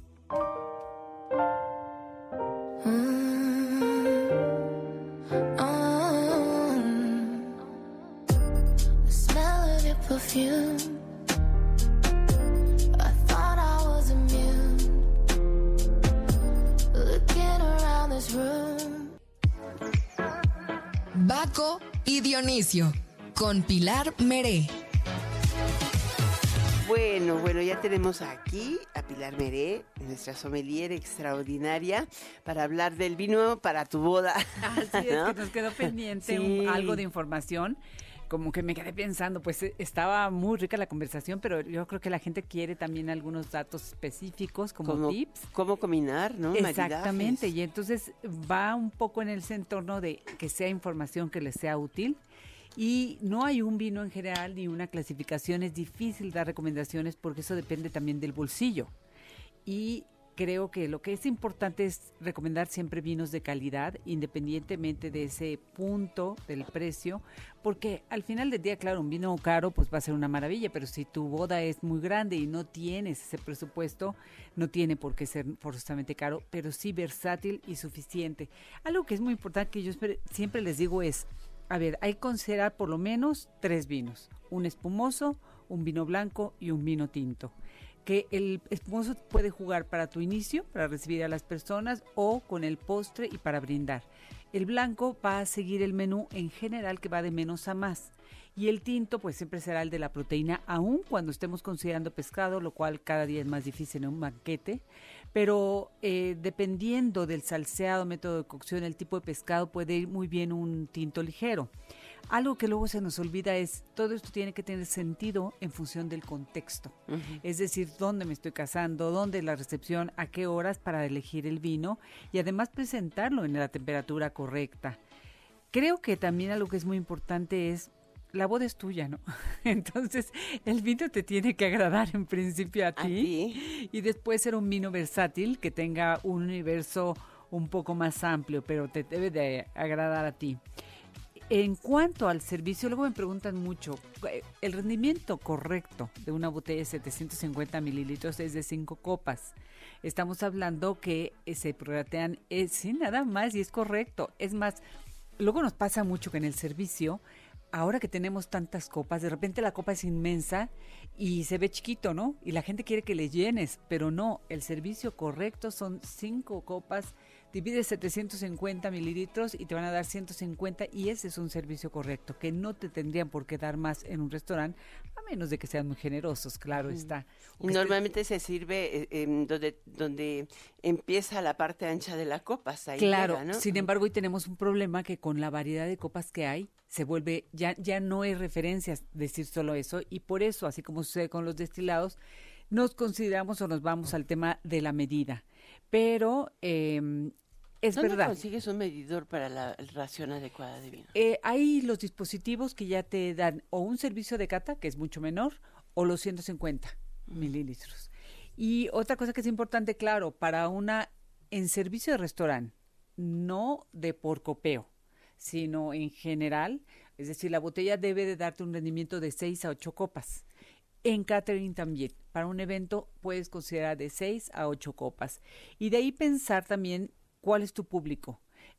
The smell of your perfume. Baco y Dionisio, con Pilar Meré. Bueno, ya tenemos aquí a Pilar Meré, nuestra sommelier extraordinaria, para hablar del vino para tu boda. Así es, ¿no? Que nos quedó pendiente algo de información. Como que me quedé pensando, pues estaba muy rica la conversación, pero yo creo que la gente quiere también algunos datos específicos, como tips. Cómo combinar, ¿no? Exactamente, y entonces va un poco en ese entorno de que sea información que les sea útil. Y no hay un vino en general ni una clasificación, es difícil dar recomendaciones porque eso depende también del bolsillo. Y creo que lo que es importante es recomendar siempre vinos de calidad, independientemente de ese punto del precio, porque al final del día, claro, un vino caro pues va a ser una maravilla, pero si tu boda es muy grande y no tienes ese presupuesto, no tiene por qué ser forzosamente caro, pero sí versátil y suficiente. Algo que es muy importante que yo siempre les digo es, a ver, hay que considerar por lo menos 3 vinos, un espumoso, un vino blanco y un vino tinto. Que el espumoso puede jugar para tu inicio, para recibir a las personas, o con el postre y para brindar. El blanco va a seguir el menú en general, que va de menos a más. Y el tinto pues siempre será el de la proteína, aun cuando estemos considerando pescado, lo cual cada día es más difícil en un banquete. Pero dependiendo del salseado, método de cocción, el tipo de pescado, puede ir muy bien un tinto ligero. Algo que luego se nos olvida es, todo esto tiene que tener sentido en función del contexto. Uh-huh. Es decir, dónde me estoy casando, dónde es la recepción, a qué horas para elegir el vino y además presentarlo en la temperatura correcta. Creo que también algo que es muy importante es, la boda es tuya, ¿no? Entonces, el vino te tiene que agradar en principio a ti y después ser un vino versátil que tenga un universo un poco más amplio, pero te debe de agradar a ti. En cuanto al servicio, luego me preguntan mucho, el rendimiento correcto de una botella de 750 mililitros es de 5 copas. Estamos hablando que se prorratean, sí, nada más, y es correcto. Es más, luego nos pasa mucho que en el servicio, ahora que tenemos tantas copas, de repente la copa es inmensa y se ve chiquito, ¿no? Y la gente quiere que le llenes, pero no, el servicio correcto son 5 copas. Divides 750 mililitros y te van a dar 150 y ese es un servicio correcto, que no te tendrían por qué dar más en un restaurante, a menos de que sean muy generosos, claro está. Y normalmente se sirve donde empieza la parte ancha de la copa, hasta ahí claro, llega, ¿no? Sin embargo, hoy tenemos un problema que con la variedad de copas que hay, se vuelve, ya no hay referencias decir solo eso, y por eso, así como sucede con los destilados, nos consideramos o nos vamos al tema de la medida. Pero es ¿dónde verdad. consigues un medidor para la ración adecuada de vino? Hay los dispositivos que ya te dan o un servicio de cata, que es mucho menor, o los 150 mililitros. Y otra cosa que es importante, claro, para en servicio de restaurante, no de por copeo, sino en general, es decir, la botella debe de darte un rendimiento de 6 a 8 copas. En catering también, para un evento puedes considerar de 6 a 8 copas. Y de ahí pensar también cuál es tu público.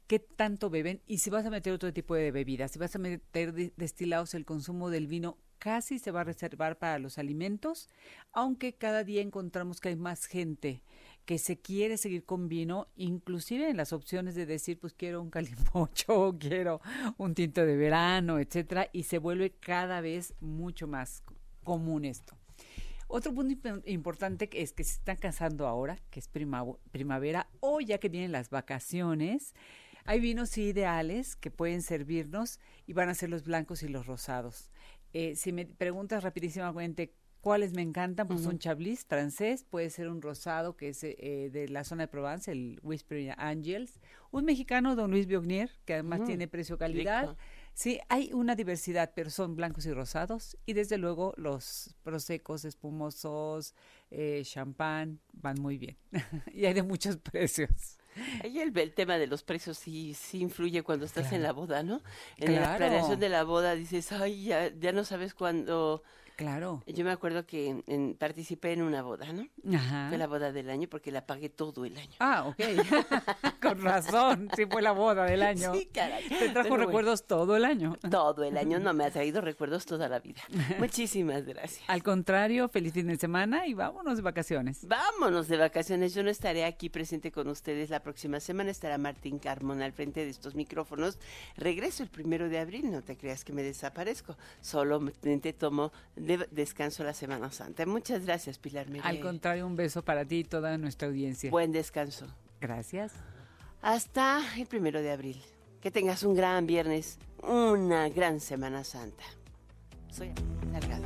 qué tanto beben y si vas a meter otro tipo de bebidas. Si vas a meter destilados, el consumo del vino casi se va a reservar para los alimentos, aunque cada día encontramos que hay más gente que se quiere seguir con vino, inclusive en las opciones de decir, pues quiero un calimocho, quiero un tinto de verano, etcétera, y se vuelve cada vez mucho más común esto. Otro punto importante es que se están casando ahora, que es primavera, o ya que vienen las vacaciones, hay vinos ideales que pueden servirnos y van a ser los blancos y los rosados. Si me preguntas rapidísimamente cuáles me encantan, pues un Chablis francés, puede ser un rosado que es de la zona de Provence, el Whispering Angels, un mexicano, Don Luis Biognier, que además tiene precio-calidad. Rico. Sí, hay una diversidad, pero son blancos y rosados, y desde luego los prosecos, espumosos, champán, van muy bien, y hay de muchos precios. Ahí el tema de los precios sí influye cuando estás en la boda, ¿no? En la planeación de la boda dices, ay, ya no sabes cuándo. Claro. Yo me acuerdo que participé en una boda, ¿no? Ajá. Fue la boda del año porque la pagué todo el año. Ah, ok. Con razón, sí fue la boda del año. Sí, caray. Te trajo recuerdos todo el año. Todo el año, no me ha traído recuerdos toda la vida. Muchísimas gracias. Al contrario, feliz fin de semana y vámonos de vacaciones. Vámonos de vacaciones. Yo no estaré aquí presente con ustedes la próxima semana. Estará Martín Carmona al frente de estos micrófonos. Regreso el 1 de abril, no te creas que me desaparezco. Solamente tomo descanso la Semana Santa. Muchas gracias, Pilar Merier. Al contrario, un beso para ti y toda nuestra audiencia. Buen descanso. Gracias. Hasta el 1 de abril. Que tengas un gran viernes, una gran Semana Santa. Soy Salgado.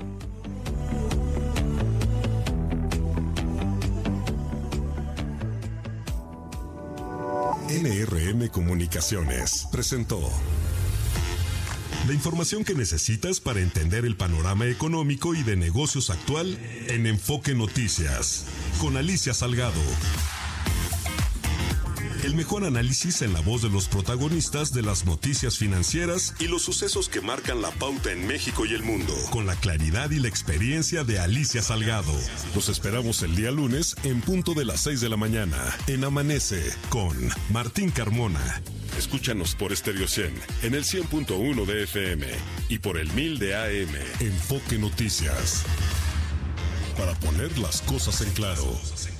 NRM Comunicaciones presentó la información que necesitas para entender el panorama económico y de negocios actual en Enfoque Noticias, con Alicia Salgado. El mejor análisis en la voz de los protagonistas de las noticias financieras y los sucesos que marcan la pauta en México y el mundo, con la claridad y la experiencia de Alicia Salgado. Los esperamos el día lunes en punto de las 6 de la mañana, en Amanece, con Martín Carmona. Escúchanos por Stereo 100, en el 100.1 de FM y por el 1000 de AM. Enfoque Noticias. Para poner las cosas en claro.